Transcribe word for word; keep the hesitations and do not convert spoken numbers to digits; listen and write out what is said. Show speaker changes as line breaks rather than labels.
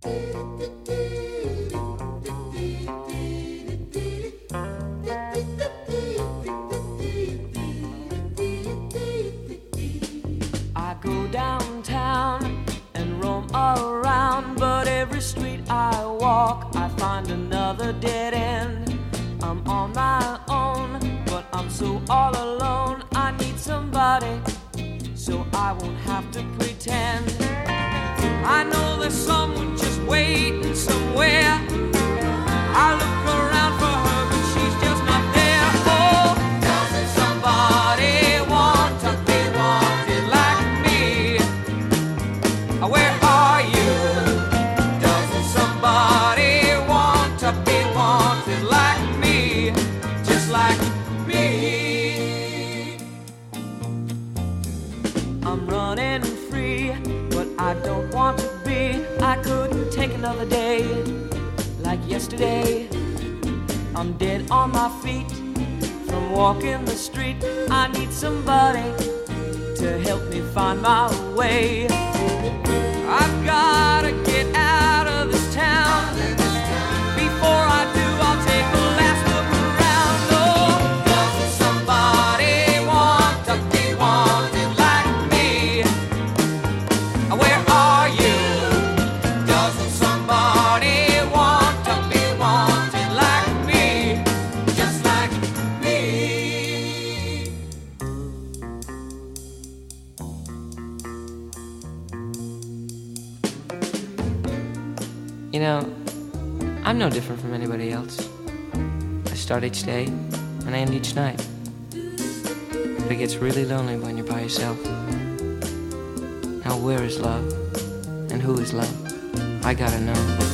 I go downtown and roam around, but every street I walk I find another dead end. I'm on my own, but I'm so all alone. I need somebody, so I won't have to pretend. I know there's someone just waiting somewhere. I look around for her, but she's just not there. Oh, doesn't somebody want to be wanted like me? Where are you? Doesn't somebody want to be wanted like me? Just like me. I'm running free, but I don't want to be. I couldn't take another day like yesterday. I'm dead on my feet from walking the street. I need somebody to help me find my way. I've gotta get out of this town. Before I do, I'll take a last look around. Oh, doesn't somebody want to be wanted like me? Where are you? Doesn't somebody want to be wanted like me? Just like me. You know, I'm no different from anybody else. I start each day and I end each night. But it gets really lonely when you're by yourself. Now where is love? And who is love? I gotta know.